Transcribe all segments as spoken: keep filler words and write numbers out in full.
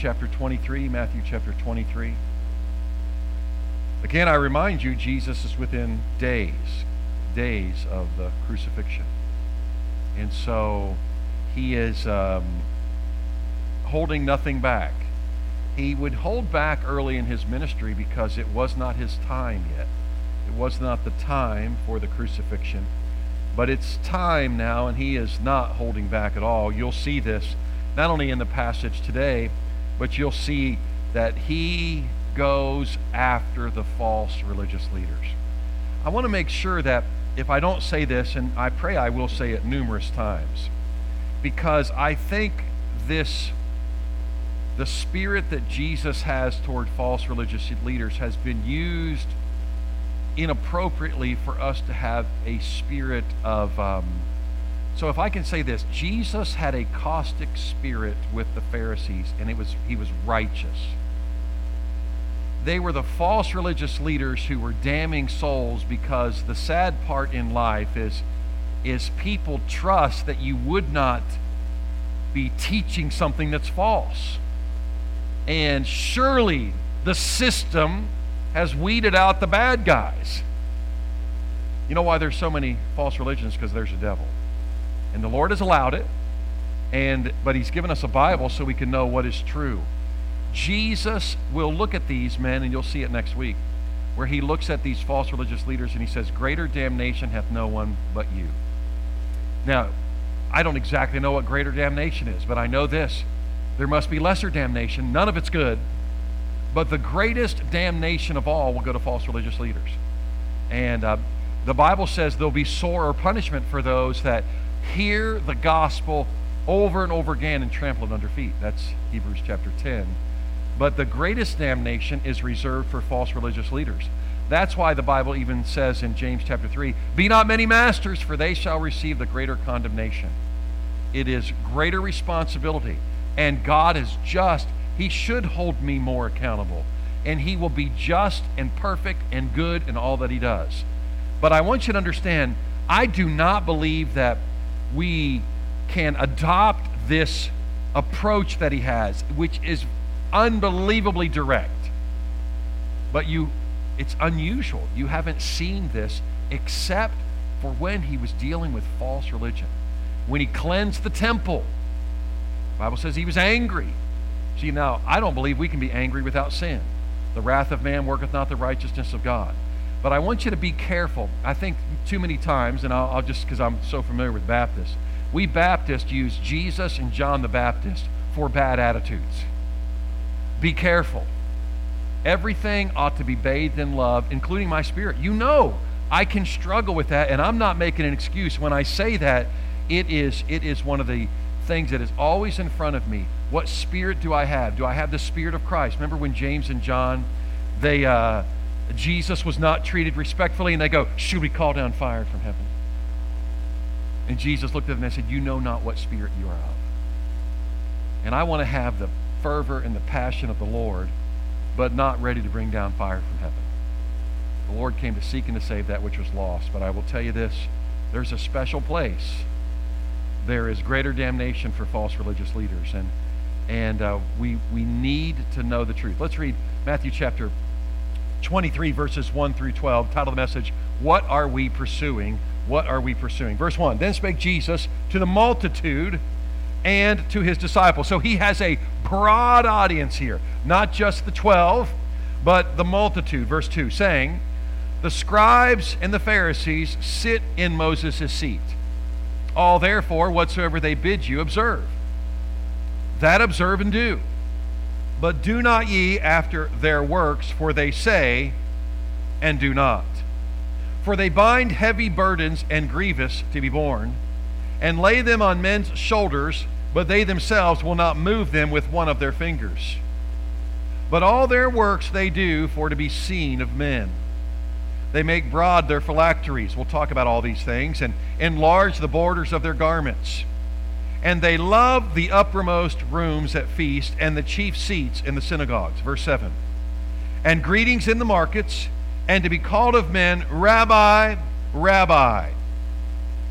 chapter twenty-three, Matthew chapter twenty-three. Again, I remind you, Jesus is within days, days of the crucifixion. And so he is um, holding nothing back. He would hold back early in his ministry because it was not his time yet. It was not the time for the crucifixion. But it's time now, and he is not holding back at all. You'll see this not only in the passage today, but you'll see that he goes after the false religious leaders. I want to make sure that if I don't say this, and I pray I will say it numerous times, because I think this, the spirit that Jesus has toward false religious leaders has been used inappropriately for us to have a spirit of, um, so if I can say this, Jesus had a caustic spirit with the Pharisees, and it was he was righteous. They were the false religious leaders who were damning souls, because the sad part in life is, is people trust that you would not be teaching something that's false. And surely the system has weeded out the bad guys. You know why there's so many false religions? Because there's a devil. And the Lord has allowed it, and but he's given us a Bible so we can know what is true. Jesus will look at these men, and you'll see it next week, where he looks at these false religious leaders and he says, greater damnation hath no one but you. Now, I don't exactly know what greater damnation is, but I know this. There must be lesser damnation. None of it's good. But the greatest damnation of all will go to false religious leaders. And uh, the Bible says there'll be sorer punishment for those that hear the gospel over and over again and trample it under feet. That's Hebrews chapter ten. But the greatest damnation is reserved for false religious leaders. That's why the Bible even says in James chapter three, be not many masters, for they shall receive the greater condemnation. It is greater responsibility. And God is just. He should hold me more accountable. And he will be just and perfect and good in all that he does. But I want you to understand, I do not believe that we can adopt this approach that he has, which is unbelievably direct. But you, it's unusual. You haven't seen this except for when he was dealing with false religion. When he cleansed the temple, the Bible says he was angry. See, now, I don't believe we can be angry without sin. The wrath of man worketh not the righteousness of God. But I want you to be careful. I think too many times, and I'll, I'll just, because I'm so familiar with Baptists, we Baptists use Jesus and John the Baptist for bad attitudes. Be careful. Everything ought to be bathed in love, including my spirit. You know, I can struggle with that, and I'm not making an excuse. When I say that, it is, it is one of the things that is always in front of me. What spirit do I have? Do I have the Spirit of Christ? Remember when James and John, they, uh, Jesus was not treated respectfully, and they go, should we call down fire from heaven? And Jesus looked at them and said, you know not what spirit you are of. And I want to have the fervor and the passion of the Lord, but not ready to bring down fire from heaven. The Lord came to seek and to save that which was lost. But I will tell you this, there's a special place. There is greater damnation for false religious leaders, and and uh, we we need to know the truth. Let's read Matthew chapter twenty-three, verses one through twelve. Title of the message, What Are We Pursuing? What are we pursuing? Verse one, then spake Jesus to the multitude and to his disciples. So he has a broad audience here, not just the twelve, but the multitude. Verse two, saying, the scribes and the Pharisees sit in Moses' seat. All therefore, whatsoever they bid you, observe. That observe and do. But do not ye after their works, for they say, and do not. For they bind heavy burdens and grievous to be borne, and lay them on men's shoulders, but they themselves will not move them with one of their fingers. But all their works they do for to be seen of men. They make broad their phylacteries. We'll talk about all these things. And enlarge the borders of their garments. And they love the uppermost rooms at feast and the chief seats in the synagogues. Verse seven. And greetings in the markets, and to be called of men, Rabbi, Rabbi.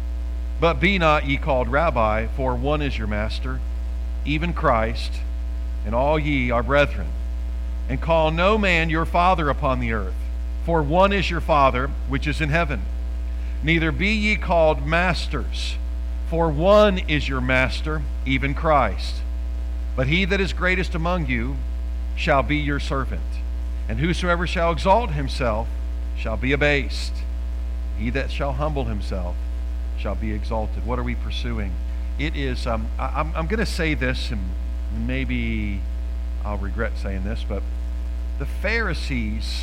But be not ye called Rabbi, for one is your master, even Christ. and all ye are brethren. And call no man your father upon the earth, for one is your Father which is in heaven. Neither be ye called masters, for one is your master, even Christ. But he that is greatest among you shall be your servant. And whosoever shall exalt himself shall be abased. He that shall humble himself shall be exalted. What are we pursuing? It is, um, I, I'm, I'm going to say this, and maybe I'll regret saying this, but the Pharisees,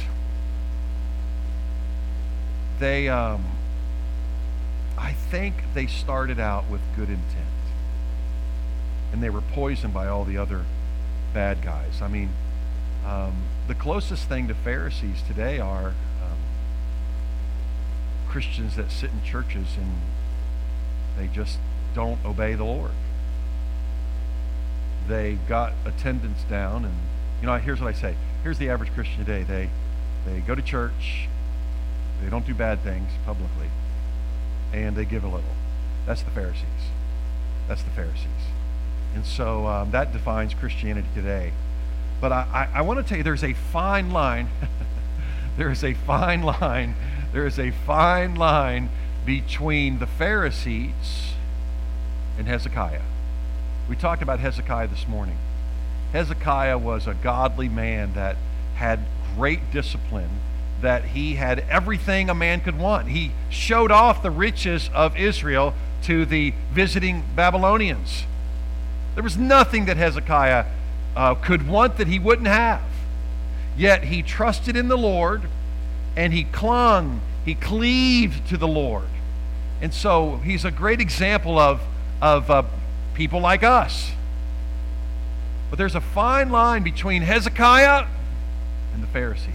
they, um, I think they started out with good intent. And they were poisoned by all the other bad guys. I mean, um, the closest thing to Pharisees today are um, Christians that sit in churches and they just don't obey the Lord. They got attendance down, and you know, here's what I say. Here's the average Christian today. They they go to church, they don't do bad things publicly, and they give a little. That's the Pharisees. That's the Pharisees. And so um, that defines Christianity today. But I, I, I want to tell you, there's a fine line. there is a fine line. There is a fine line between the Pharisees and Hezekiah. We talked about Hezekiah this morning. Hezekiah was a godly man that had great discipline, that he had everything a man could want. He showed off the riches of Israel to the visiting Babylonians. There was nothing that Hezekiah uh, could want that he wouldn't have. Yet he trusted in the Lord, and he clung, he cleaved to the Lord. And so he's a great example of, of uh, people like us. But there's a fine line between Hezekiah and the Pharisees.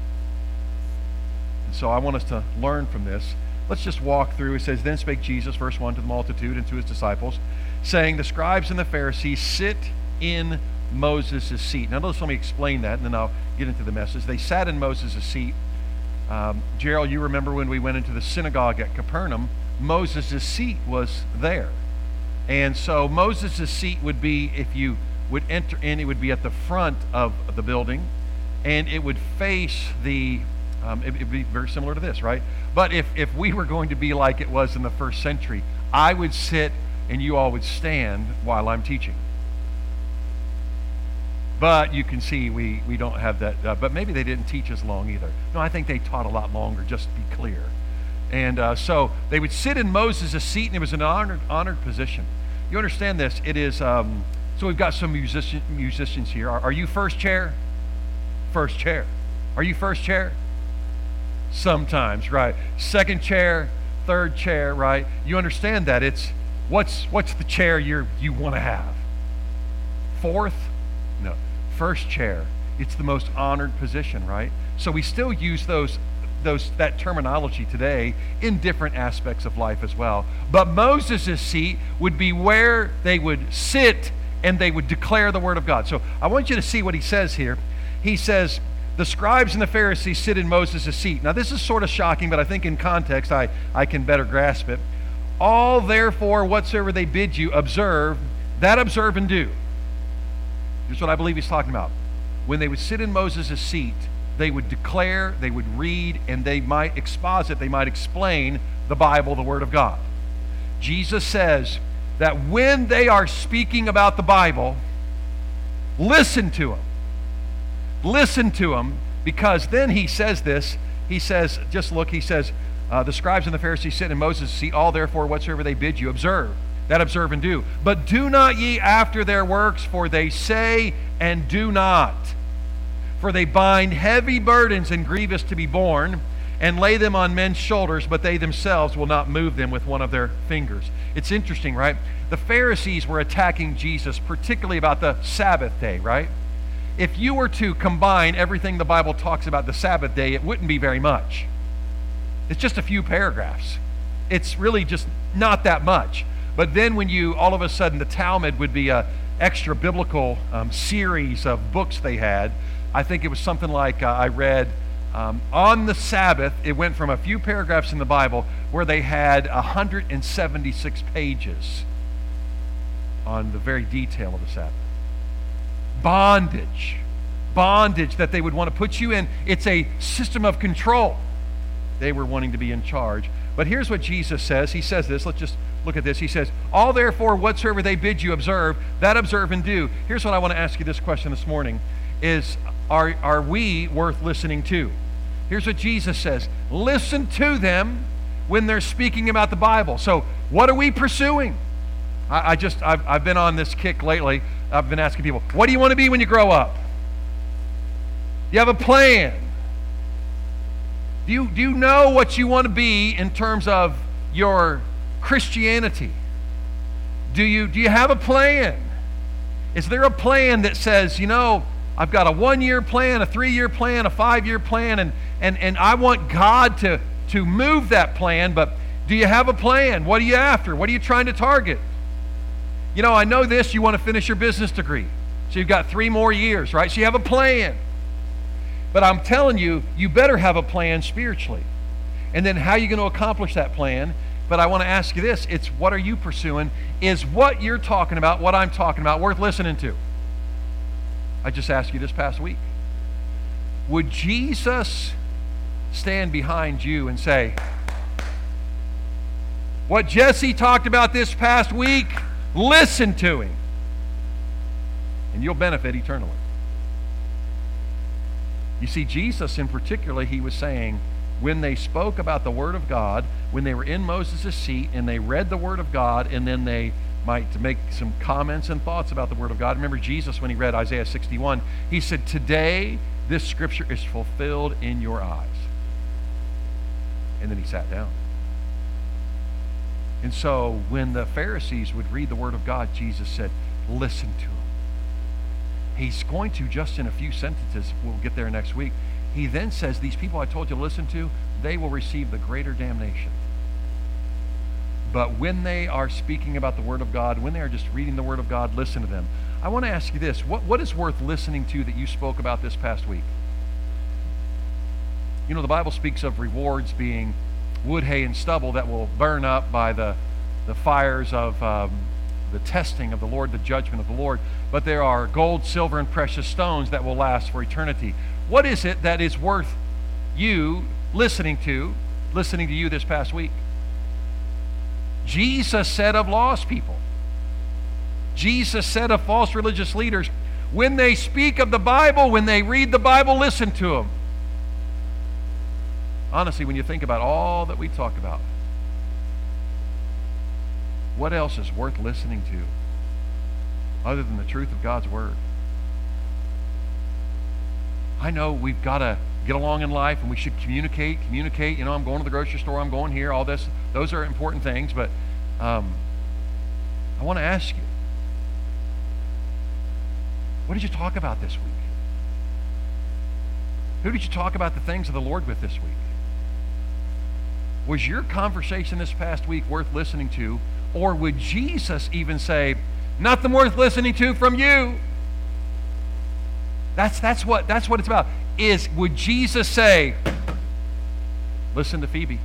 And so I want us to learn from this. Let's just walk through. It says, Then spake Jesus, verse one, to the multitude and to his disciples, saying, The scribes and the Pharisees sit in Moses' seat. Now let's let me explain that, and then I'll get into the message. They sat in Moses' seat. Um, Gerald, you remember when we went into the synagogue at Capernaum, Moses' seat was there. And so Moses' seat would be, if you would enter in, it would be at the front of the building, and it would face the, um, it would be very similar to this, right? But if, if we were going to be like it was in the first century, I would sit and you all would stand while I'm teaching. But you can see we, we don't have that, uh, but maybe they didn't teach as long either. No, I think they taught a lot longer, just to be clear. And uh, so they would sit in Moses' seat, and it was an honored, honored position. You understand this? It is, um, so we've got some musician, musicians here. Are, are you first chair? First chair. Are you first chair? Sometimes, right. Second chair, third chair, right? You understand that. It's, what's what's the chair you you want to have? Fourth? No. First chair. It's the most honored position, right? So we still use those those that terminology today in different aspects of life as well. But Moses' seat would be where they would sit and they would declare the word of God. So I want you to see what he says here. He says, the scribes and the Pharisees sit in Moses' seat. Now this is sort of shocking, but I think in context I, I can better grasp it. All therefore whatsoever they bid you observe, that observe and do. Here's what I believe he's talking about. When they would sit in Moses' seat, they would declare, they would read, and they might exposit, they might explain the Bible, the Word of God. Jesus says that when they are speaking about the Bible, listen to them. Listen to them, because then he says this, he says, just look, he says, uh, the scribes and the Pharisees sit in Moses' seat, all therefore whatsoever they bid you observe, that observe and do. But do not ye after their works, for they say and do not. For they bind heavy burdens and grievous to be borne, and lay them on men's shoulders, but they themselves will not move them with one of their fingers. It's interesting, right? The Pharisees were attacking Jesus, particularly about the Sabbath day, right? If you were to combine everything the Bible talks about the Sabbath day, it wouldn't be very much. It's just a few paragraphs. It's really just not that much. But then when you, all of a sudden, the Talmud would be a extra biblical um, series of books they had. I think it was something like uh, I read um, on the Sabbath, it went from a few paragraphs in the Bible where they had one hundred seventy-six pages on the very detail of the Sabbath. bondage. Bondage that they would want to put you in. It's a system of control. They were wanting to be in charge. But here's what Jesus says. He says this. Let's just look at this. He says, all therefore whatsoever they bid you observe, that observe and do. Here's what I want to ask you this question this morning is, are, are we worth listening to? Here's what Jesus says. Listen to them when they're speaking about the Bible. So what are we pursuing? I, I just, I've, I've been on this kick lately. I've been asking people, what do you want to be when you grow up? Do you have a plan? Do you, do you know what you want to be in terms of your Christianity? Do you, do you have a plan? Is there a plan that says, you know, I've got a one-year plan, a three-year plan, a five-year plan, and, and, and I want God to, to move that plan, but do you have a plan? What are you after? What are you trying to target? You know, I know this, you want to finish your business degree. So you've got three more years, right? So you have a plan. But I'm telling you, you better have a plan spiritually. And then how are you going to accomplish that plan? But I want to ask you this. It's what are you pursuing? Is what you're talking about, what I'm talking about, worth listening to? I just asked you this past week. Would Jesus stand behind you and say, what Jesse talked about this past week, listen to him, and you'll benefit eternally? You see, Jesus in particular, he was saying, when they spoke about the Word of God, when they were in Moses' seat and they read the Word of God, and then they might make some comments and thoughts about the Word of God. Remember Jesus, when he read Isaiah sixty-one, he said, today this scripture is fulfilled in your eyes. And then he sat down. And so when the Pharisees would read the Word of God, Jesus said, listen to him. He's going to, just in a few sentences, we'll get there next week, he then says, these people I told you to listen to, they will receive the greater damnation. But when they are speaking about the Word of God, when they are just reading the Word of God, listen to them. I want to ask you this. What, what is worth listening to that you spoke about this past week? You know, the Bible speaks of rewards being wood, hay, and stubble that will burn up by the, the fires of um, the testing of the Lord, the judgment of the Lord. But there are gold, silver, and precious stones that will last for eternity. What is it that is worth you listening to, listening to you this past week? Jesus said of lost people, Jesus said of false religious leaders, when they speak of the Bible, when they read the Bible, listen to them. Honestly, when you think about all that we talk about, what else is worth listening to other than the truth of God's Word? I know we've got to get along in life and we should communicate, communicate. You know, I'm going to the grocery store, I'm going here, all this. Those are important things, but um, I want to ask you, what did you talk about this week? Who did you talk about the things of the Lord with this week? Was your conversation this past week worth listening to? Or would Jesus even say, nothing worth listening to from you? That's, that's, what, that's what it's about. Is, would Jesus say, listen to Phoebe.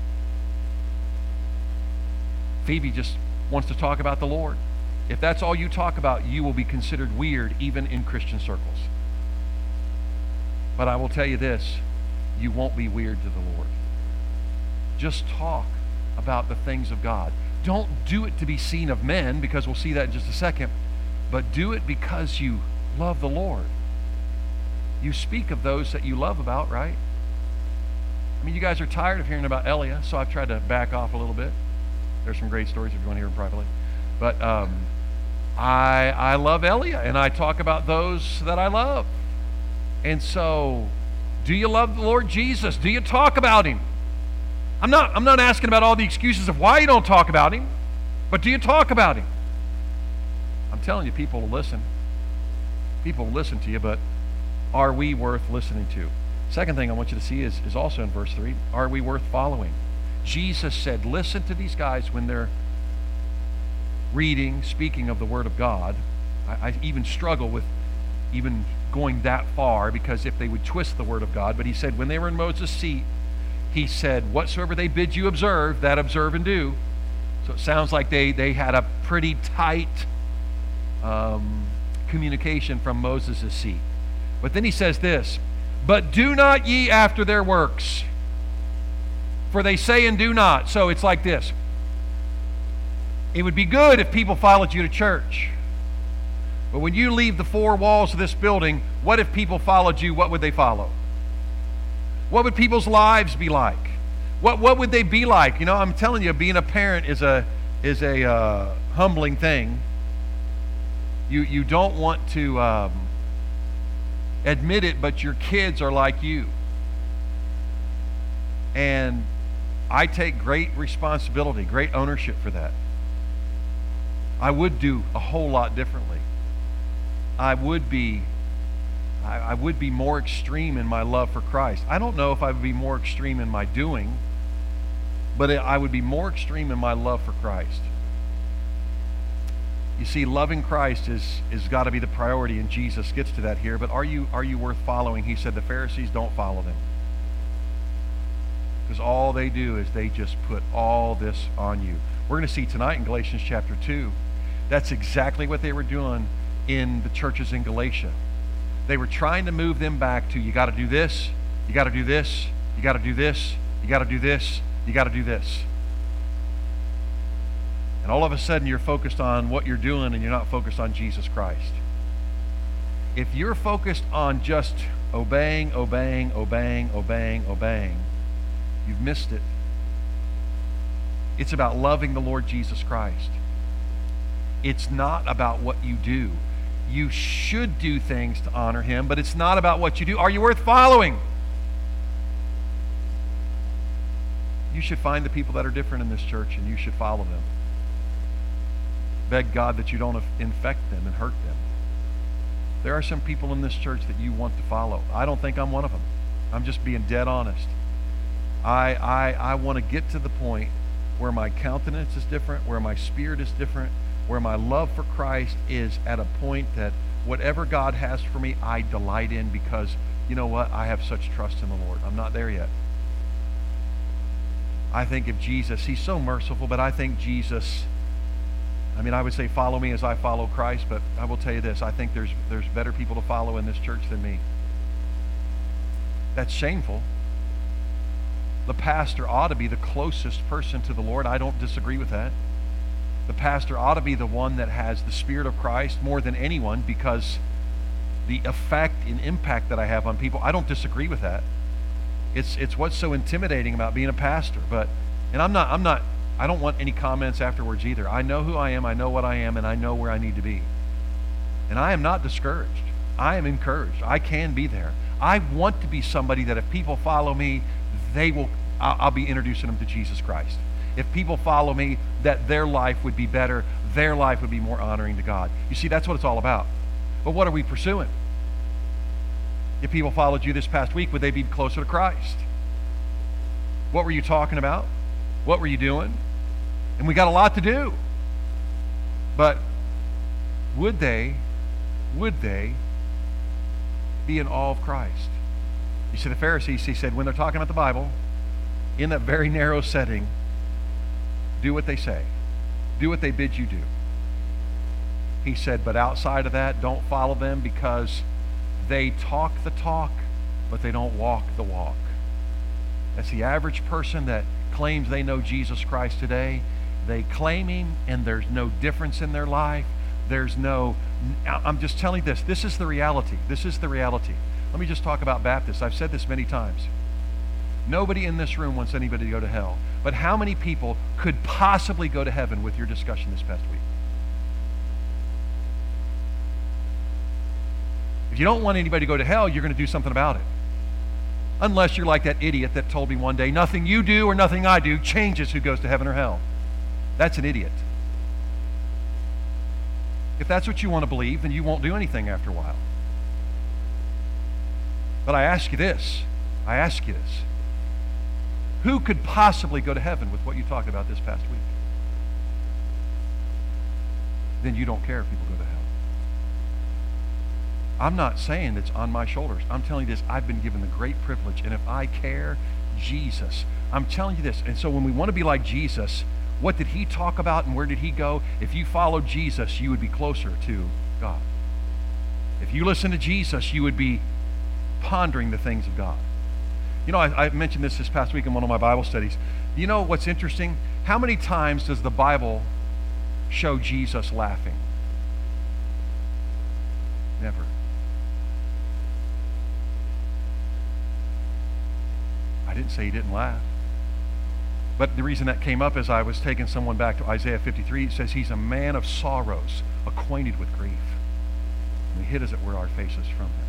Phoebe just wants to talk about the Lord. If that's all you talk about, you will be considered weird even in Christian circles. But I will tell you this, you won't be weird to the Lord. Just talk about the things of God. Don't do it to be seen of men, because we'll see that in just a second, but do it because you love the Lord. You speak of those that you love about, right? I mean, you guys are tired of hearing about Elia, so I've tried to back off a little bit. There's some great stories if you want to hear them privately. But um, I, I love Elia, and I talk about those that I love. And so, do you love the Lord Jesus? Do you talk about him? I'm not, I'm not asking about all the excuses of why you don't talk about him, but do you talk about him? I'm telling you, people will listen. People will listen to you, but are we worth listening to? Second thing I want you to see is, is also in verse three. Are we worth following? Jesus said, listen to these guys when they're reading, speaking of the Word of God. I, I even struggle with even going that far, because if they would twist the Word of God, but he said when they were in Moses' seat, he said, whatsoever they bid you observe, that observe and do. So it sounds like they, they had a pretty tight um, communication from Moses' seat. But then he says this, but do not ye after their works, for they say and do not. So it's like this. It would be good if people followed you to church. But when you leave the four walls of this building, what if people followed you? What would they follow? What would people's lives be like? What what would they be like? You know, I'm telling you, being a parent is a is a uh, humbling thing. You you don't want to um, admit it, but your kids are like you. And I take great responsibility, great ownership for that. I would do a whole lot differently. I would be I, I would be more extreme in my love for Christ. I don't know if I would be more extreme in my doing, but I would be more extreme in my love for Christ. You see, loving Christ is is got to be the priority, and Jesus gets to that here. But are you are you worth following? He said the Pharisees don't follow them. Because all they do is they just put all this on you. We're going to see tonight in Galatians chapter two, that's exactly what they were doing in the churches in Galatia. They were trying to move them back to, you got to do this, you got to do this, you got to do this, you got to do this, you got to do this. And all of a sudden you're focused on what you're doing and you're not focused on Jesus Christ. If you're focused on just obeying, obeying, obeying, obeying, obeying, you've missed it. It's about loving the Lord Jesus Christ. It's not about what you do. You should do things to honor him, but it's not about what you do. Are you worth following? You should find the people that are different in this church and you should follow them. Beg God that you don't infect them and hurt them. There are some people in this church that you want to follow. I don't think I'm one of them. I'm just being dead honest. I, I, I want to get to the point where my countenance is different, where my spirit is different, where my love for Christ is at a point that whatever God has for me, I delight in because, you know what, I have such trust in the Lord. I'm not there yet. I think of Jesus, he's so merciful, but I think Jesus, I mean, I would say follow me as I follow Christ, but I will tell you this, I think there's there's better people to follow in this church than me. That's shameful. The pastor ought to be the closest person to the Lord. I don't disagree with that. The pastor ought to be the one that has the Spirit of Christ more than anyone because the effect and impact that I have on people, I don't disagree with that. It's it's what's so intimidating about being a pastor. But and I'm not I'm not I don't want any comments afterwards either. I know who I am, I know what I am, and I know where I need to be. And I am not discouraged. I am encouraged. I can be there. I want to be somebody that if people follow me, they will I'll, I'll be introducing them to Jesus Christ. If people follow me, that their life would be better, their life would be more honoring to God. You see, that's what it's all about. But what are we pursuing? If people followed you this past week, would they be closer to Christ? What were you talking about? What were you doing? And we got a lot to do. But would they, would they be in awe of Christ? You see, the Pharisees, he said, when they're talking about the Bible, in that very narrow setting, do what they say. Do what they bid you do. He said, but outside of that, don't follow them because they talk the talk, but they don't walk the walk. That's the average person that claims they know Jesus Christ today. They claim him, and there's no difference in their life. There's no, I'm just telling you this. This is the reality. This is the reality. Let me just talk about Baptists. I've said this many times. Nobody in this room wants anybody to go to hell. But how many people could possibly go to heaven with your discussion this past week? If you don't want anybody to go to hell, you're going to do something about it. Unless you're like that idiot that told me one day, nothing you do or nothing I do changes who goes to heaven or hell. That's an idiot. If that's what you want to believe, then you won't do anything after a while. But I ask you this. I ask you this. Who could possibly go to heaven with what you talked about this past week? Then you don't care if people go to hell. I'm not saying it's on my shoulders. I'm telling you this. I've been given the great privilege. And if I care, Jesus. I'm telling you this. And so when we want to be like Jesus, what did he talk about and where did he go? If you followed Jesus, you would be closer to God. If you listen to Jesus, you would be pondering the things of God. You know, I, I mentioned this this past week in one of my Bible studies. You know what's interesting? How many times does the Bible show Jesus laughing? Never. I didn't say he didn't laugh. But the reason that came up is I was taking someone back to Isaiah fifty-three. It says he's a man of sorrows, acquainted with grief. And he hid as it were our faces from him.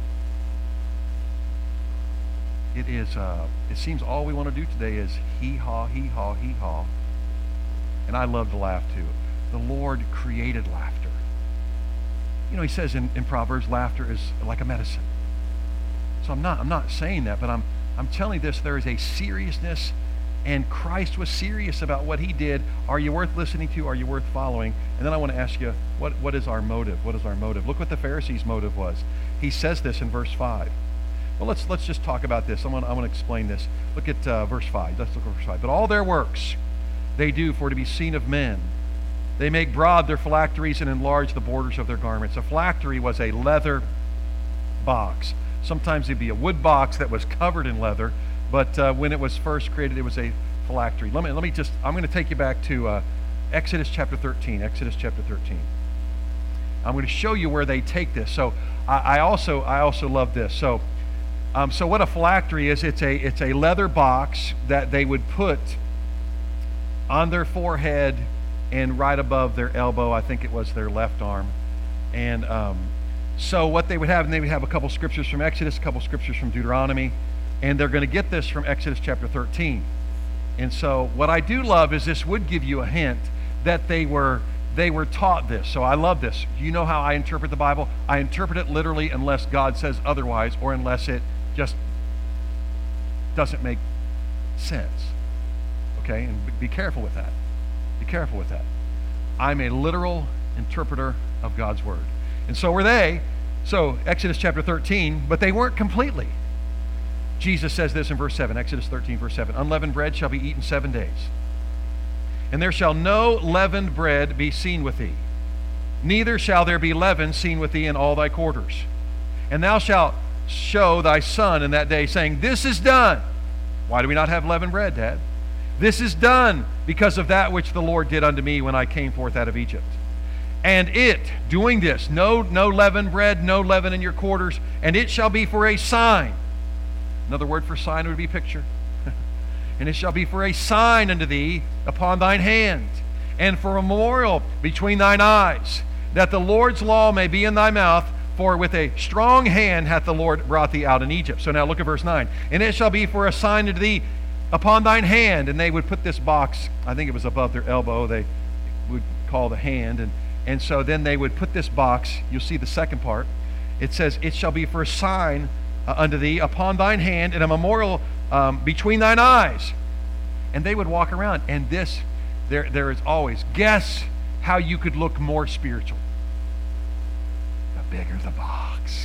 It is, uh, it seems all we want to do today is hee-haw, hee-haw, hee-haw. And I love to laugh too. The Lord created laughter. You know, he says in, in Proverbs, laughter is like a medicine. So I'm not, I'm not saying that, but I'm, I'm telling you this, there is a seriousness, and Christ was serious about what he did. Are you worth listening to? Are you worth following? And then I want to ask you, what, what is our motive? What is our motive? Look what the Pharisees' motive was. He says this in verse five. Well, let's let's just talk about this. I'm going I'm to explain this. Look at uh, verse five. Let's look at verse five. But all their works they do for to be seen of men. They make broad their phylacteries and enlarge the borders of their garments. A phylactery was a leather box. Sometimes it'd be a wood box that was covered in leather, but uh, when it was first created, it was a phylactery. Let me let me just. I'm going to take you back to uh, Exodus chapter thirteen. Exodus chapter thirteen. I'm going to show you where they take this. So I, I also I also love this. So. Um, so what a phylactery is, it's a it's a leather box that they would put on their forehead and right above their elbow. I think it was their left arm. And um, so what they would have, and they would have a couple scriptures from Exodus, a couple scriptures from Deuteronomy, and they're going to get this from Exodus chapter thirteen. And so what I do love is this would give you a hint that they were they were taught this. So I love this. You know how I interpret the Bible? I interpret it literally unless God says otherwise, or unless it just doesn't make sense. Okay? And be careful with that. Be careful with that. I'm a literal interpreter of God's word. And so were they. So Exodus chapter thirteen, but they weren't completely. Jesus says this in verse seven, Exodus thirteen, verse seven. Unleavened bread shall be eaten seven days. And there shall no leavened bread be seen with thee. Neither shall there be leaven seen with thee in all thy quarters. And thou shalt show thy son in that day, saying, this is done. Why do we not have leavened bread, Dad? This is done because of that which the Lord did unto me when I came forth out of Egypt. And it, doing this, no, no leavened bread, no leaven in your quarters, and it shall be for a sign. Another word for sign would be picture. And it shall be for a sign unto thee upon thine hand, and for a memorial between thine eyes, that the Lord's law may be in thy mouth, for with a strong hand hath the Lord brought thee out in Egypt. So now look at verse nine. And it shall be for a sign unto thee upon thine hand. And they would put this box, I think it was above their elbow, they would call the hand. And, and so then they would put this box, you'll see the second part. It says, it shall be for a sign uh, unto thee upon thine hand, and a memorial um, between thine eyes. And they would walk around. And this, there, there is always, guess how you could look more spiritual? The bigger the box.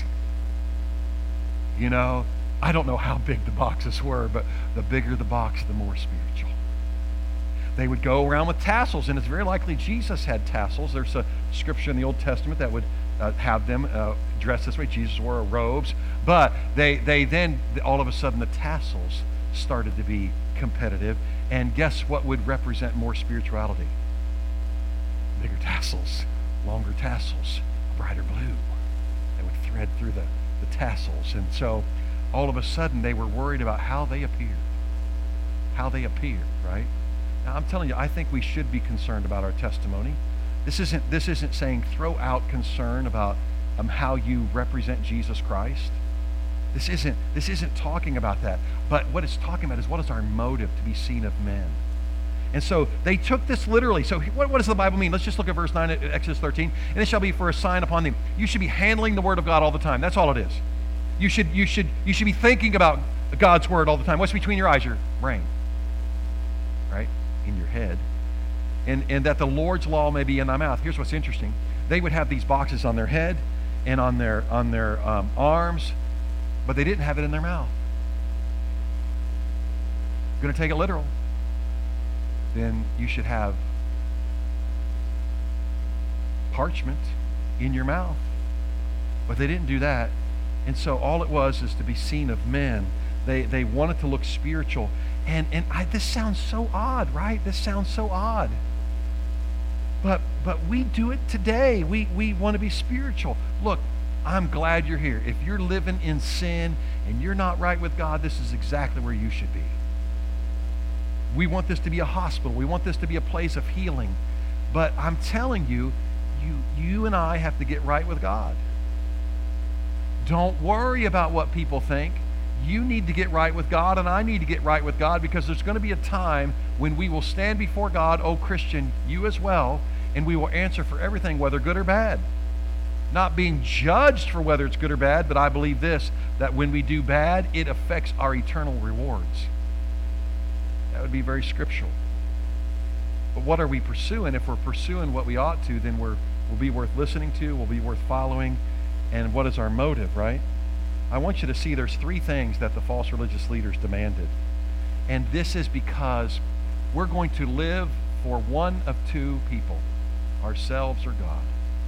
You know, I don't know how big the boxes were, but the bigger the box, the more spiritual. They would go around with tassels, and it's very likely Jesus had tassels. There's a scripture in the Old Testament that would uh, have them uh, dressed this way. Jesus wore robes, but they, they then, all of a sudden, the tassels started to be competitive, and guess what would represent more spirituality? Bigger tassels, longer tassels, brighter blue. They would thread through the, the tassels, and so all of a sudden they were worried about how they appeared. How they appeared, right? Now I'm telling you, I think we should be concerned about our testimony. This isn't this isn't saying throw out concern about um, how you represent Jesus Christ. This isn't this isn't talking about that. But what it's talking about is what is our motive to be seen of men. And so they took this literally. So what, what does the Bible mean? Let's just look at verse nine at Exodus thirteen. And it shall be for a sign upon thee. You should be handling the word of God all the time. That's all it is. You should you should you should be thinking about God's word all the time. What's between your eyes? Your brain. Right? In your head. And and that the Lord's law may be in thy mouth. Here's what's interesting. They would have these boxes on their head and on their on their um, arms, but they didn't have it in their mouth. If you're going to take it literal, then you should have parchment in your mouth. But they didn't do that. And so all it was is to be seen of men. They they wanted to look spiritual. And and I, this sounds so odd, right? This sounds so odd. But but we do it today. We we want to be spiritual. Look, I'm glad you're here. If you're living in sin and you're not right with God, this is exactly where you should be. We want this to be a hospital. We want this to be a place of healing. But I'm telling you, you you and I have to get right with God. Don't worry about what people think. You need to get right with God, and I need to get right with God, because there's going to be a time when we will stand before God, oh Christian, you as well, and we will answer for everything, whether good or bad. Not being judged for whether it's good or bad, but I believe this, that when we do bad, it affects our eternal rewards. That would be very scriptural. But what are we pursuing? If we're pursuing what we ought to, then we're, we'll be worth listening to, we'll be worth following. And what is our motive, right? I want you to see there's three things that the false religious leaders demanded. And this is because we're going to live for one of two people, ourselves or God.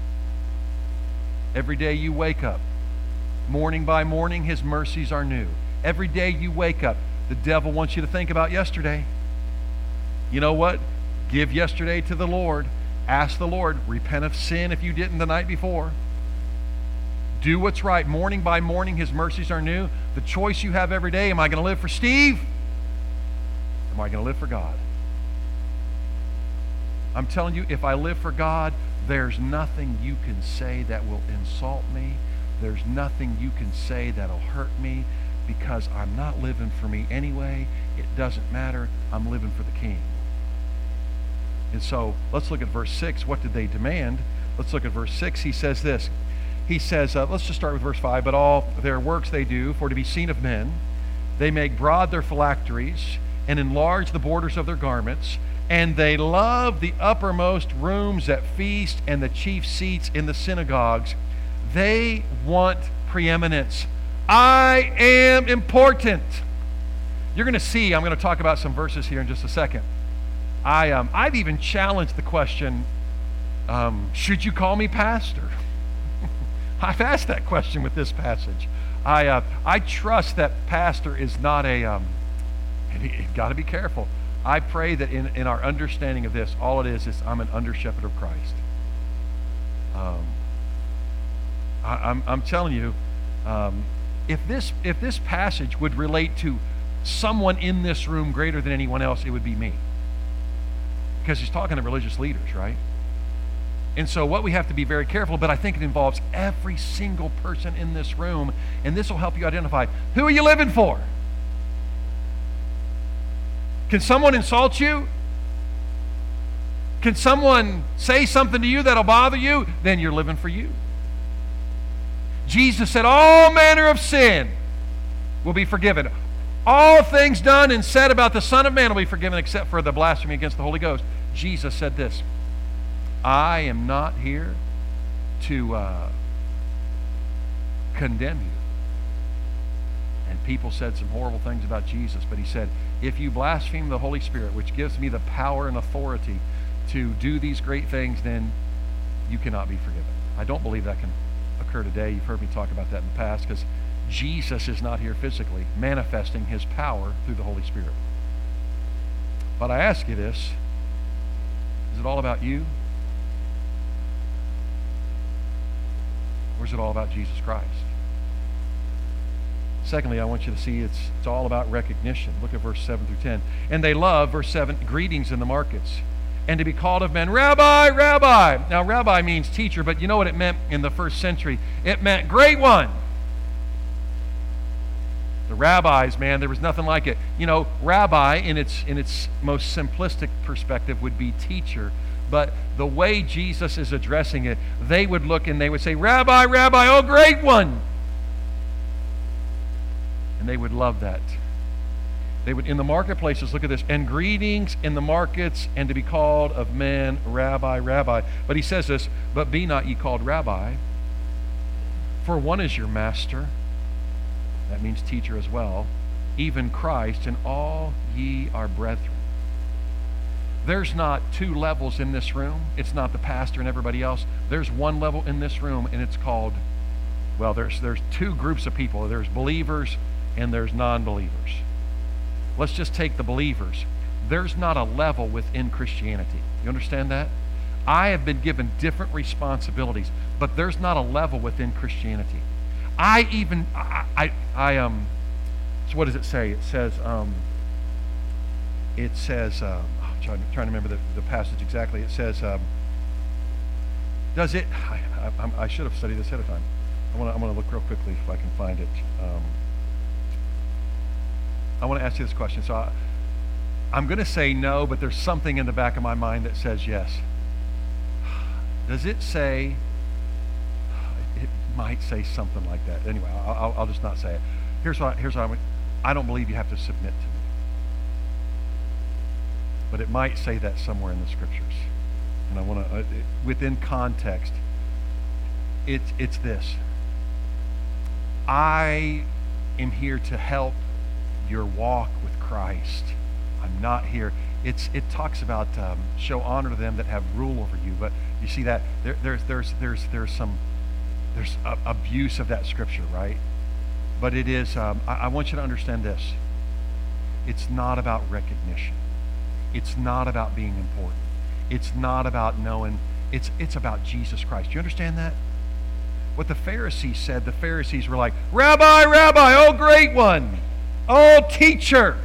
Every day you wake up, morning by morning, his mercies are new. Every day you wake up, the devil wants you to think about yesterday. You know what? Give yesterday to the Lord. Ask the Lord. Repent of sin if you didn't the night before. Do what's right. Morning by morning, his mercies are new. The choice you have every day, am I going to live for Steve? Am I going to live for God? I'm telling you, if I live for God, there's nothing you can say that will insult me. There's nothing you can say that'll hurt me, because I'm not living for me anyway. It doesn't matter. I'm living for the King. And so let's look at verse six. What did they demand? Let's look at verse six. He says this. He says, uh, let's just start with verse five. But all their works they do for to be seen of men. They make broad their phylacteries and enlarge the borders of their garments. And they love the uppermost rooms at feast and the chief seats in the synagogues. They want preeminence. I am important. You're going to see, I'm going to talk about some verses here in just a second. I, um, I've even challenged the question, um, should you call me pastor? I've asked that question with this passage. I uh, I trust that pastor is not a, um, and you've got to be careful. I pray that in, in our understanding of this, all it is is I'm an under-shepherd of Christ. Um, I, I'm, I'm telling you, um, if this if this passage would relate to someone in this room greater than anyone else, it would be me. Because he's talking to religious leaders, right? And so what we have to be very careful, but I think it involves every single person in this room, and this will help you identify, who are you living for? Can someone insult you? Can someone say something to you that'll bother you? Then you're living for you. Jesus said all manner of sin will be forgiven. All things done and said about the Son of Man will be forgiven, except for the blasphemy against the Holy Ghost. Jesus said this, I am not here to uh, condemn you. And people said some horrible things about Jesus, but he said, if you blaspheme the Holy Spirit, which gives me the power and authority to do these great things, then you cannot be forgiven. I don't believe that can occur today. You've heard me talk about that in the past, because Jesus is not here physically, manifesting his power through the Holy Spirit. But I ask you this, is it all about you? Or is it all about Jesus Christ? Secondly, I want you to see it's, it's all about recognition. Look at verse seven through ten. And they love, verse seven, greetings in the markets, and to be called of men, Rabbi, Rabbi. Now, Rabbi means teacher, but you know what it meant in the first century? It meant great one. The rabbis, man, there was nothing like it. You know, rabbi in its in its most simplistic perspective would be teacher. But the way Jesus is addressing it, they would look and they would say, Rabbi, Rabbi, oh great one. And they would love that. They would, in the marketplaces, look at this, and greetings in the markets, and to be called of men, Rabbi, Rabbi. But he says this, but be not ye called Rabbi, for one is your master. That means teacher as well. Even Christ, and all ye are brethren. There's not two levels in this room. It's not the pastor and everybody else. There's one level in this room, and it's called Well, there's there's two groups of people. There's believers and there's non-believers. Let's just take the believers. There's not a level within Christianity. You understand that? I have been given different responsibilities, but there's not a level within Christianity. I even I I, I um so what does it say? It says um it says um I'm trying, trying to remember the, the passage exactly. It says um does it I, I, I should have studied this ahead of time. I want to I want to look real quickly if I can find it. Um, I want to ask you this question. So I, I'm going to say no, but there's something in the back of my mind that says yes. Does it say? It might say something like that. Anyway, I'll, I'll just not say it. Here's what here's what I'm. I don't believe you have to submit to me, but it might say that somewhere in the scriptures, and I want to uh, within context. It's it's this. I am here to help your walk with Christ. I'm not here. It's it talks about um, show honor to them that have rule over you. But you see that there, there's there's there's there's some there's a, abuse of that scripture, right? But it is. Um, I, I want you to understand this. It's not about recognition. It's not about being important. It's not about knowing. It's it's about Jesus Christ. Do you understand that? What the Pharisees said, the Pharisees were like, Rabbi, Rabbi, oh great one, oh teacher,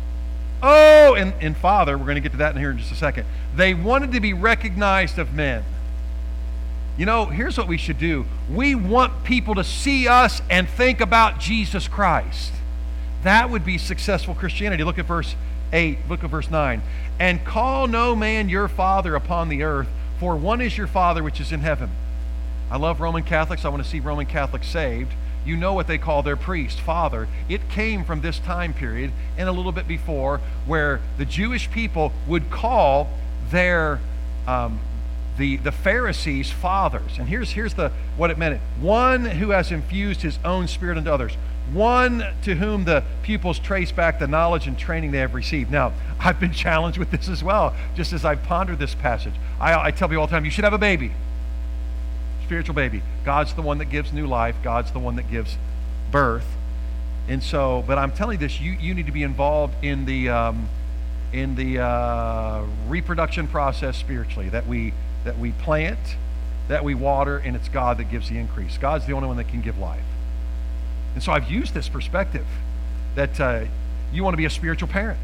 oh, and, and Father, we're going to get to that in here in just a second. They wanted to be recognized of men. You know, here's what we should do. We want people to see us and think about Jesus Christ. That would be successful Christianity. Look at verse eight, look at verse nine. And call no man your father upon the earth, for one is your Father which is in heaven. I love Roman Catholics. I want to see Roman Catholics saved. You know what they call their priest, Father. It came from this time period and a little bit before where the Jewish people would call their um, the, the Pharisees fathers. And here's, here's the what it meant. One who has infused his own spirit into others. One to whom the pupils trace back the knowledge and training they have received. Now, I've been challenged with this as well, just as I've pondered this passage. I, I tell people all the time, you should have a baby. Spiritual baby. God's the one that gives new life. God's the one that gives birth. And so, but I'm telling you this, you, you need to be involved in the um, in the uh, reproduction process spiritually, that we that we plant, that we water, and it's God that gives the increase. God's the only one that can give life. And so I've used this perspective that uh, you want to be a spiritual parent.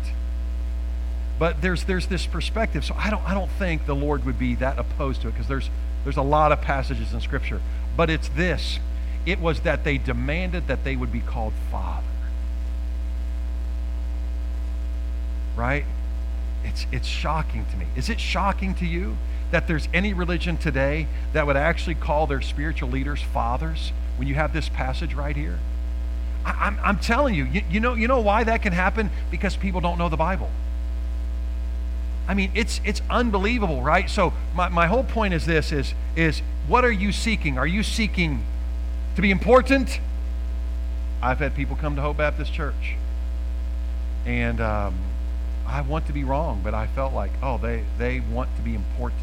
But there's there's this perspective. So I don't I don't think the Lord would be that opposed to it, because there's There's a lot of passages in Scripture. But it's this. It was that they demanded that they would be called Father. Right? It's, it's shocking to me. Is it shocking to you that there's any religion today that would actually call their spiritual leaders fathers when you have this passage right here? I, I'm, I'm telling you, you, you know, you know why that can happen? Because people don't know the Bible. I mean, it's it's unbelievable, right? So my, my whole point is this, is, is what are you seeking? Are you seeking to be important? I've had people come to Hope Baptist Church, and um, I want to be wrong, but I felt like, oh, they, they want to be important.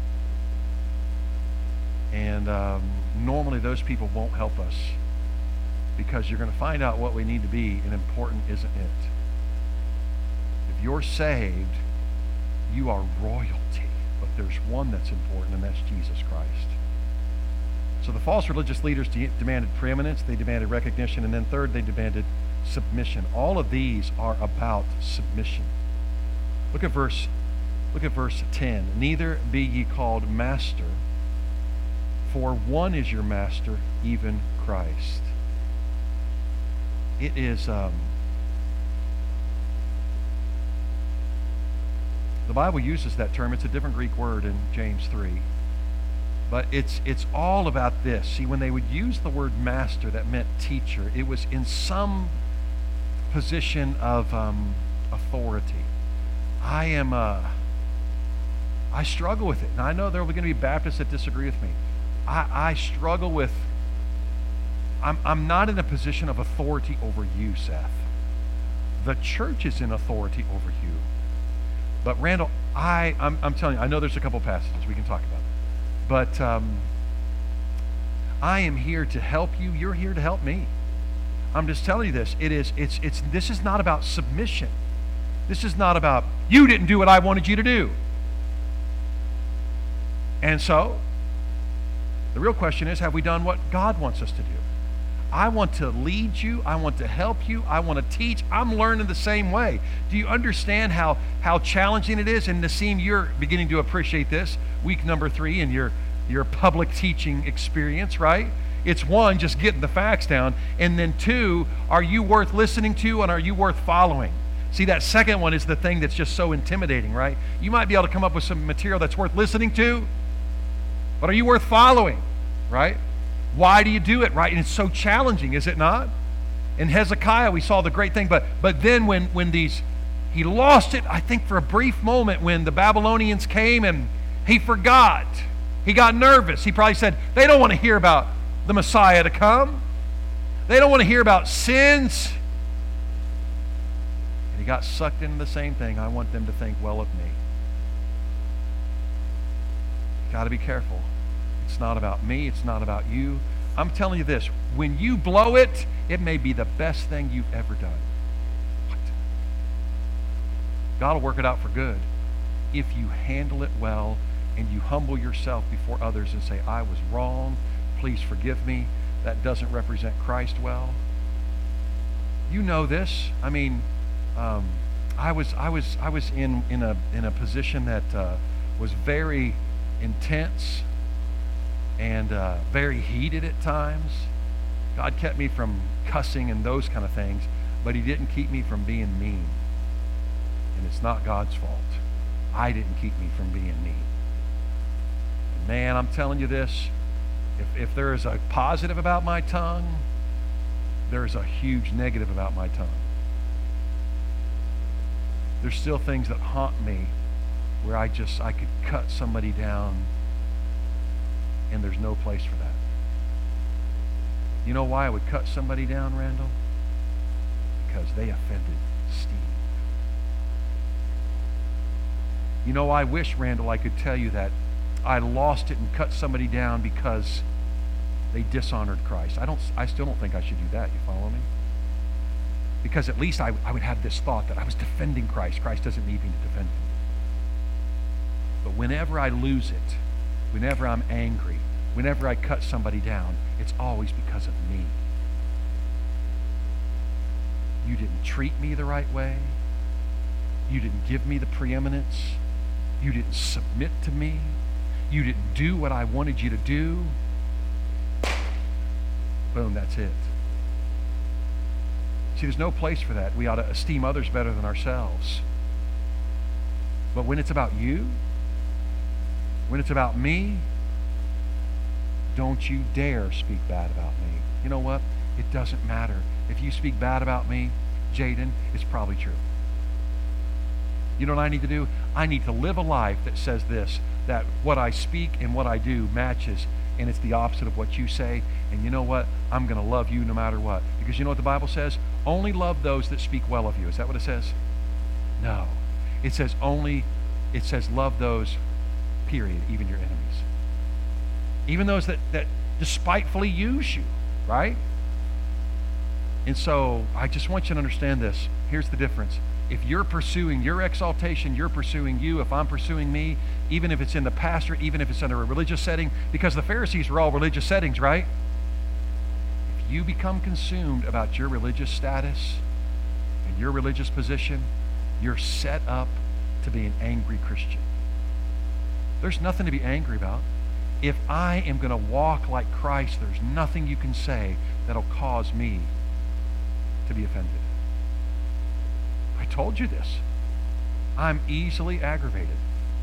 And um, normally those people won't help us, because you're going to find out what we need to be, and important isn't it. If you're saved, you are royalty, but there's one that's important, and that's Jesus Christ. So the false religious leaders de- demanded preeminence, they demanded recognition, and then third, they demanded submission. All of these are about submission. Look at verse, look at verse ten. Neither be ye called master, for one is your master, even Christ. It is um, the Bible uses that term. It's a different Greek word in James three. But it's it's all about this. See, when they would use the word master, that meant teacher. It was in some position of um, authority. I am, uh, I struggle with it. Now, I know there are going to be Baptists that disagree with me. I, I struggle with, I'm, I'm not in a position of authority over you, Seth. The church is in authority over you. But Randall, I, I'm, I'm telling you, I know there's a couple passages we can talk about. But um, I am here to help you. You're here to help me. I'm just telling you this. It is, it's, it's, this is not about submission. This is not about, you didn't do what I wanted you to do. And so, the real question is, have we done what God wants us to do? I want to lead you. I want to help you. I want to teach. I'm learning the same way. Do you understand how, how challenging it is? And Nassim, you're beginning to appreciate this. Week number three in your, your public teaching experience, right? It's one, just getting the facts down. And then two, are you worth listening to and are you worth following? See, that second one is the thing that's just so intimidating, right? You might be able to come up with some material that's worth listening to, but are you worth following, right? Why do you do it, right? And it's so challenging, is it not? In Hezekiah, we saw the great thing, but but then when, when these, he lost it, I think for a brief moment when the Babylonians came and he forgot. He got nervous. He probably said, they don't want to hear about the Messiah to come. They don't want to hear about sins. And he got sucked into the same thing. I want them to think well of me. Got to be careful. It's not about me. It's not about you. I'm telling you this. When you blow it, it may be the best thing you've ever done. What? God will work it out for good if you handle it well and you humble yourself before others and say, I was wrong. Please forgive me. That doesn't represent Christ well. You know this. I mean, um, I was I was I was in in a in a position that uh, was very intense and uh, very heated at times. God kept me from cussing and those kind of things, but he didn't keep me from being mean. And it's not God's fault. I didn't keep me from being mean. And man, I'm telling you this, if, if there is a positive about my tongue, there is a huge negative about my tongue. There's still things that haunt me where I just, I could cut somebody down and there's no place for that. You know why I would cut somebody down, Randall? Because they offended Steve. You know, I wish, Randall, I could tell you that I lost it and cut somebody down because they dishonored Christ. I don't. I still don't think I should do that. You follow me? Because at least I, I would have this thought that I was defending Christ. Christ doesn't need me to defend him. But whenever I lose it, whenever I'm angry, whenever I cut somebody down, it's always because of me. You didn't treat me the right way. You didn't give me the preeminence. You didn't submit to me. You didn't do what I wanted you to do. Boom, that's it. See, there's no place for that. We ought to esteem others better than ourselves. But when it's about you, when it's about me, don't you dare speak bad about me. You know what? It doesn't matter. If you speak bad about me, Jaden, it's probably true. You know what I need to do? I need to live a life that says this, that what I speak and what I do matches, and it's the opposite of what you say. And you know what? I'm going to love you no matter what. Because you know what the Bible says? Only love those that speak well of you. Is that what it says? No. It says only, it says love those, period, even your enemies. Even those that, that despitefully use you, right? And so I just want you to understand this. Here's the difference. If you're pursuing your exaltation, you're pursuing you. If I'm pursuing me, even if it's in the pastorate, even if it's under a religious setting, because the Pharisees were all religious settings, right? If you become consumed about your religious status and your religious position, you're set up to be an angry Christian. There's nothing to be angry about. If I am going to walk like Christ, there's nothing you can say that'll cause me to be offended. I told you this. I'm easily aggravated.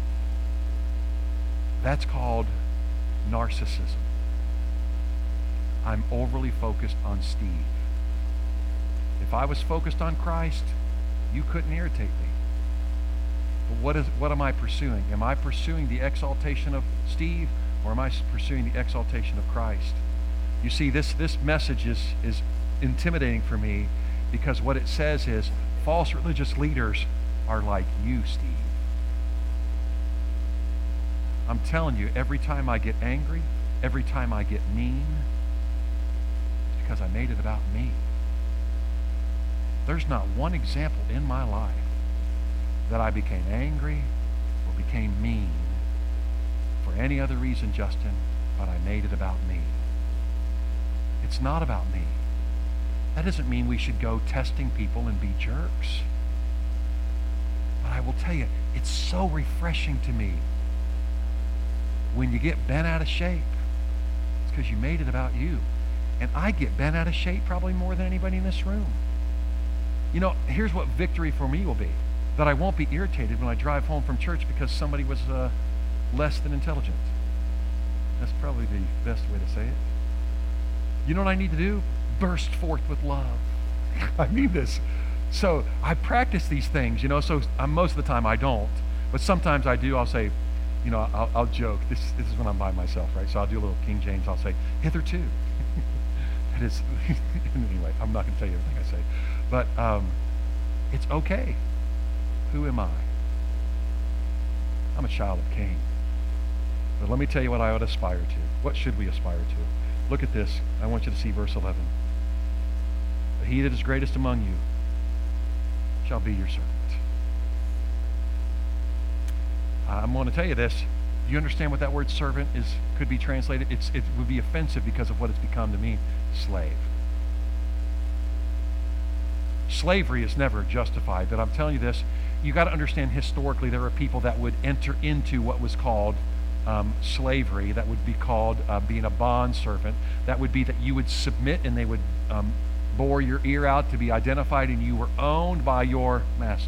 That's called narcissism. I'm overly focused on Steve. If I was focused on Christ, you couldn't irritate me. But what is what am I pursuing? Am I pursuing the exaltation of Steve, or am I pursuing the exaltation of Christ? You see, this, this message is, is intimidating for me because what it says is false religious leaders are like you, Steve. I'm telling you, every time I get angry, every time I get mean, it's because I made it about me. There's not one example in my life that I became angry or became mean for any other reason, Justin, but I made it about me. It's not about me. That doesn't mean we should go testing people and be jerks. But I will tell you, it's so refreshing to me when you get bent out of shape. It's because you made it about you. And I get bent out of shape probably more than anybody in this room. You know, here's what victory for me will be. That I won't be irritated when I drive home from church because somebody was uh, less than intelligent. That's probably the best way to say it. You know what I need to do? Burst forth with love. I mean this. So I practice these things, you know, so uh, most of the time I don't. But sometimes I do. I'll say, you know, I'll, I'll joke. This, this is when I'm by myself, right? So I'll do a little King James. I'll say, hitherto. It is, anyway, I'm not going to tell you everything I say. But um, it's okay. Who am I? I'm a child of Cain. But let me tell you what I ought to aspire to. What should we aspire to? Look at this. I want you to see verse eleven. But he that is greatest among you shall be your servant. I'm going to tell you this. Do you understand what that word servant is? Could be translated? It's, it would be offensive because of what it's become to mean. Slave. Slavery is never justified, but I'm telling you this, you got to understand historically there are people that would enter into what was called um, slavery, that would be called uh, being a bond servant. That would be that you would submit and they would um, bore your ear out to be identified and you were owned by your master.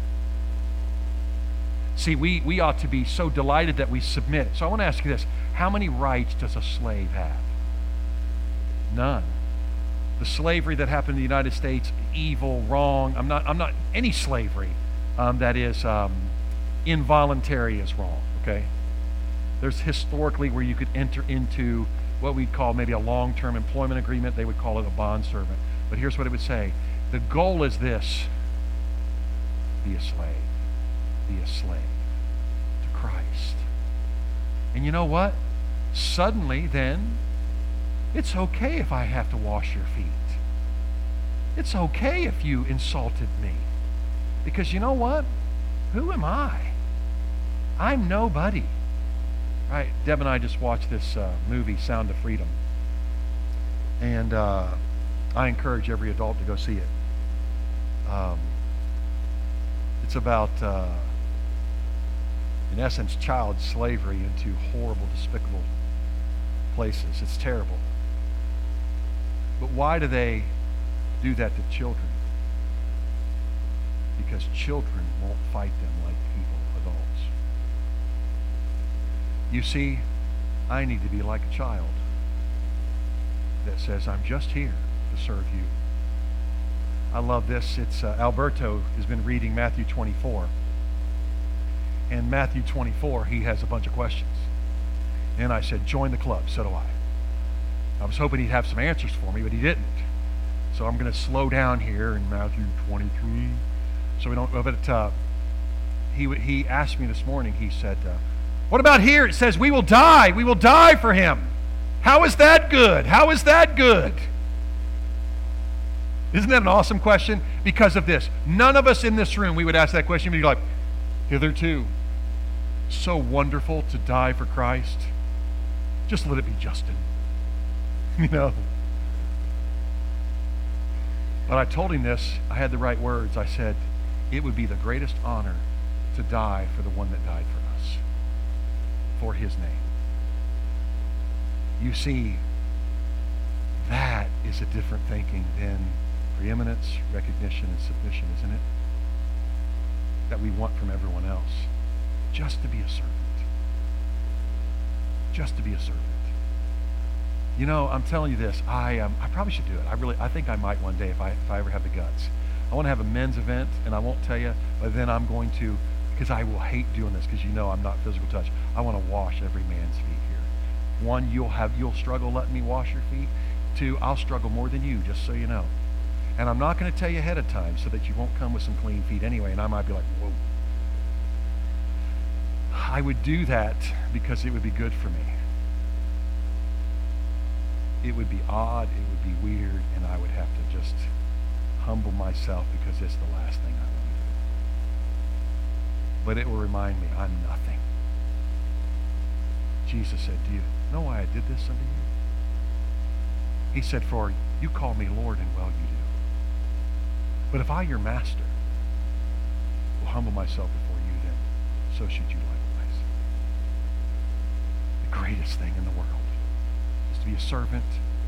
See, we, we ought to be so delighted that we submit. So I want to ask you this. How many rights does a slave have? None. The slavery that happened in the United States, evil, wrong. I'm not, I'm not, any slavery um, that is um, involuntary is wrong, okay? There's historically where you could enter into what we'd call maybe a long-term employment agreement. They would call it a bond servant. But here's what it would say. The goal is this. Be a slave. Be a slave to Christ. And you know what? Suddenly then, it's okay if I have to wash your feet. It's okay if you insulted me. Because you know what? Who am I? I'm nobody. Right? Deb and I just watched this uh, movie, Sound of Freedom. And uh, I encourage every adult to go see it. Um, it's about, uh, in essence, child slavery into horrible, despicable places. It's terrible. But why do they do that to children? Because children won't fight them like people, adults. You see, I need to be like a child that says, I'm just here to serve you. I love this. It's uh, Alberto has been reading Matthew twenty-four. And Matthew twenty-four, he has a bunch of questions. And I said, join the club. So do I. I was hoping he'd have some answers for me, but he didn't. So I'm going to slow down here in Matthew twenty-three. So we don't, but uh, he, he asked me this morning, he said, uh, what about here? It says we will die. We will die for him. How is that good? How is that good? Isn't that an awesome question? Because of this. None of us in this room, we would ask that question, we'd be like, hitherto, so wonderful to die for Christ. Just let it be Justin. You know. But I told him this, I had the right words. I said, it would be the greatest honor to die for the one that died for us, for his name. You see, that is a different thinking than preeminence, recognition, and submission, isn't it? That we want from everyone else. Just to be a servant. Just to be a servant. You know, I'm telling you this. I um, I probably should do it. I really, I think I might one day if I if I ever have the guts. I want to have a men's event, and I won't tell you, but then I'm going to, because I will hate doing this, because you know I'm not physical touch. I want to wash every man's feet here. One, you'll have you'll struggle letting me wash your feet. Two, I'll struggle more than you, just so you know. And I'm not going to tell you ahead of time so that you won't come with some clean feet anyway, and I might be like, whoa. I would do that because it would be good for me. it would be odd, it would be weird, and I would have to just humble myself because it's the last thing I want to do. But it will remind me I'm nothing. Jesus said, do you know why I did this unto you? He said, for you call me Lord, and well you do. But if I, your master, will humble myself before you, then so should you likewise. The greatest thing in the world is to be a servant.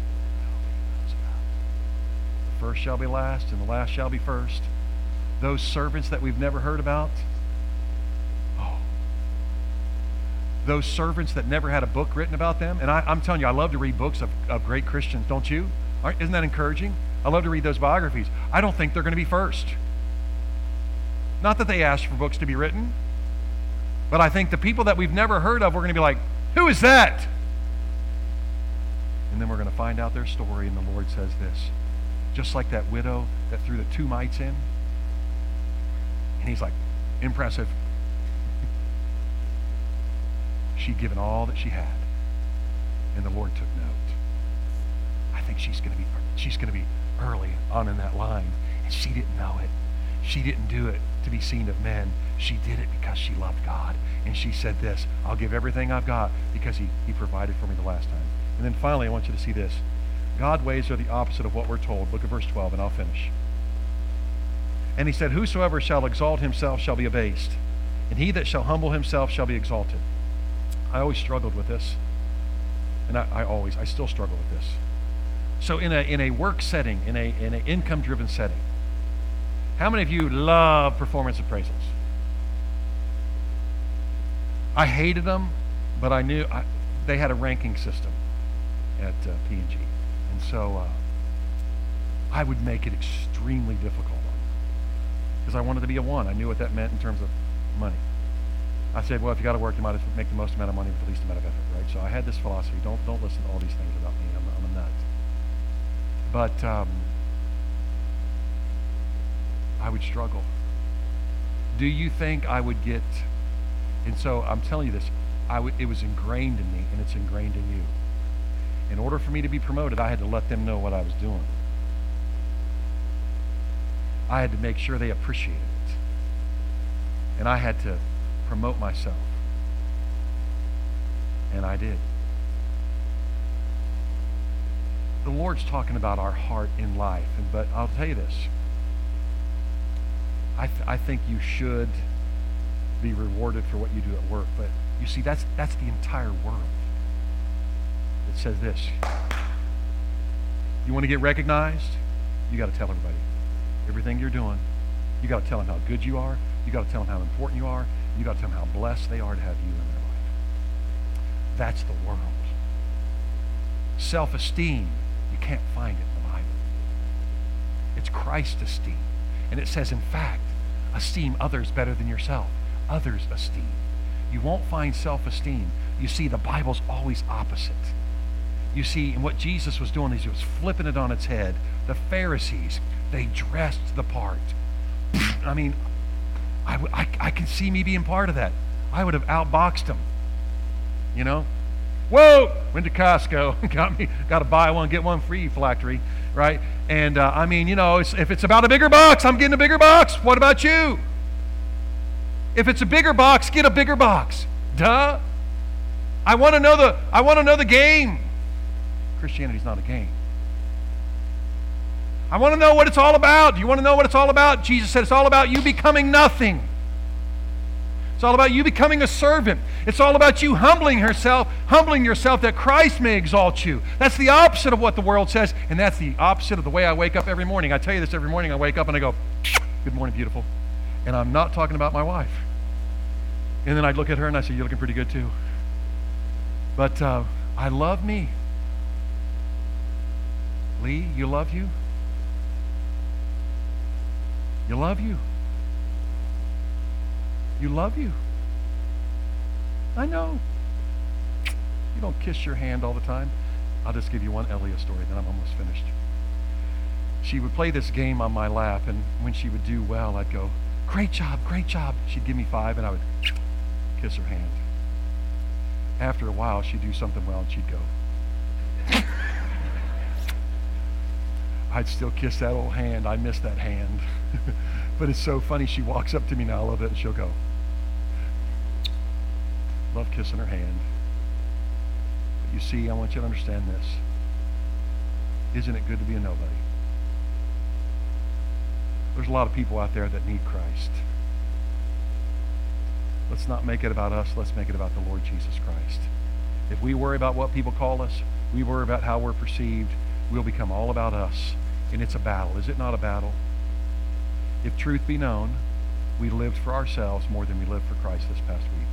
The first shall be last, and the last shall be first. Those servants that we've never heard about, oh, those servants that never had a book written about them. And I, I'm telling you, I love to read books of, of great Christians, don't you? Aren't, isn't that encouraging? I love to read those biographies. I don't think they're going to be first. Not that they asked for books to be written, but I think the people that we've never heard of, we're going to be like, who is that? And then we're going to find out their story, and the Lord says this. Just like that widow that threw the two mites in. And he's like, impressive. She'd given all that she had. And the Lord took note. I think she's going to be she's going to be early on in that line. And she didn't know it. She didn't do it to be seen of men. She did it because she loved God. And she said this, I'll give everything I've got because he, he provided for me the last time. And then finally, I want you to see this. God's ways are the opposite of what we're told. Look at verse twelve, and I'll finish. And he said, whosoever shall exalt himself shall be abased, and he that shall humble himself shall be exalted. I always struggled with this. And I, I always, I still struggle with this. So in a in a work setting, in a in an income-driven setting, how many of you love performance appraisals? I hated them, but I knew I, they had a ranking system at uh, P and G. And so uh, I would make it extremely difficult because I wanted to be a one. I knew what that meant in terms of money. I said, well, if you got to work, you might as well make the most amount of money with the least amount of effort, right? So I had this philosophy. Don't don't listen to all these things about me. I'm, I'm a nut. But um, I would struggle. Do you think I would get... And so I'm telling you this. I would, it was ingrained in me, and it's ingrained in you. In order for me to be promoted, I had to let them know what I was doing. I had to make sure they appreciated it. And I had to promote myself. And I did. The Lord's talking about our heart in life. And, but I'll tell you this. I, th- I think you should be rewarded for what you do at work. But you see, that's that's the entire world. It says this. You want to get recognized? You got to tell everybody. Everything you're doing, you got to tell them how good you are. You got to tell them how important you are. You got to tell them how blessed they are to have you in their life. That's the world. Self-esteem, you can't find it in the Bible. It's Christ esteem. And it says, in fact, esteem others better than yourself. Others esteem. You won't find self-esteem. You see, the Bible's always opposite. You see, and what Jesus was doing is he was flipping it on its head. The Pharisees, they dressed the part. I mean, I, w- I, I can see me being part of that. I would have outboxed them. You know? Whoa! Went to Costco. got me, got to buy one, get one free phylactery, right? And uh, I mean, you know, it's, if it's about a bigger box, I'm getting a bigger box. What about you? If it's a bigger box, get a bigger box. Duh. I want to know the I want to know the game. Christianity's not a game. I want to know what it's all about. Do you want to know what it's all about? Jesus said it's all about you becoming nothing. It's all about you becoming a servant. It's all about you humbling yourself, humbling yourself that Christ may exalt you. That's the opposite of what the world says, and that's the opposite of the way I wake up every morning. I tell you this every morning. I wake up and I go, good morning, beautiful. And I'm not talking about my wife. And then I'd look at her and I say, you're looking pretty good too. But uh, I love me. Lee, you love you? You love you. You love you. I know. You don't kiss your hand all the time. I'll just give you one Elia story, then I'm almost finished. She would play this game on my lap, and when she would do well, I'd go, great job, great job. She'd give me five, and I would kiss her hand. After a while, she'd do something well, and she'd go. I'd still kiss that old hand. I miss that hand. But it's so funny. She walks up to me now a little bit and she'll go, love kissing her hand. But you see, I want you to understand this. Isn't it good to be a nobody? There's a lot of people out there that need Christ. Let's not make it about us. Let's make it about the Lord Jesus Christ. If we worry about what people call us, we worry about how we're perceived, we'll become all about us. And it's a battle. Is it not a battle? If truth be known, we lived for ourselves more than we lived for Christ this past week.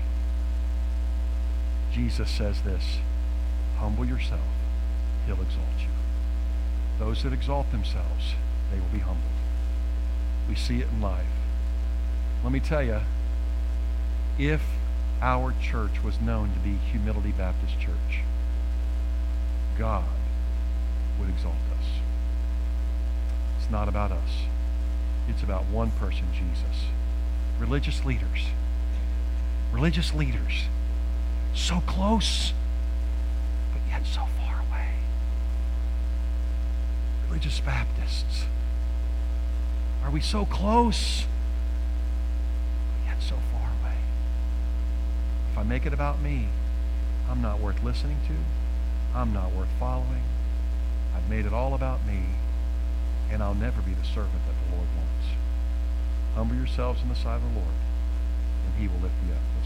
Jesus says this, humble yourself, he'll exalt you. Those that exalt themselves, they will be humbled. We see it in life. Let me tell you, if our church was known to be Humility Baptist Church, God would exalt us. It's not about us. It's about one person, Jesus. Religious leaders. Religious leaders. So close, but yet so far away. Religious Baptists. Are we so close, but yet so far away? If I make it about me, I'm not worth listening to. I'm not worth following. I've made it all about me, and I'll never be the servant that the Lord wants. Humble yourselves in the sight of the Lord, and he will lift you up.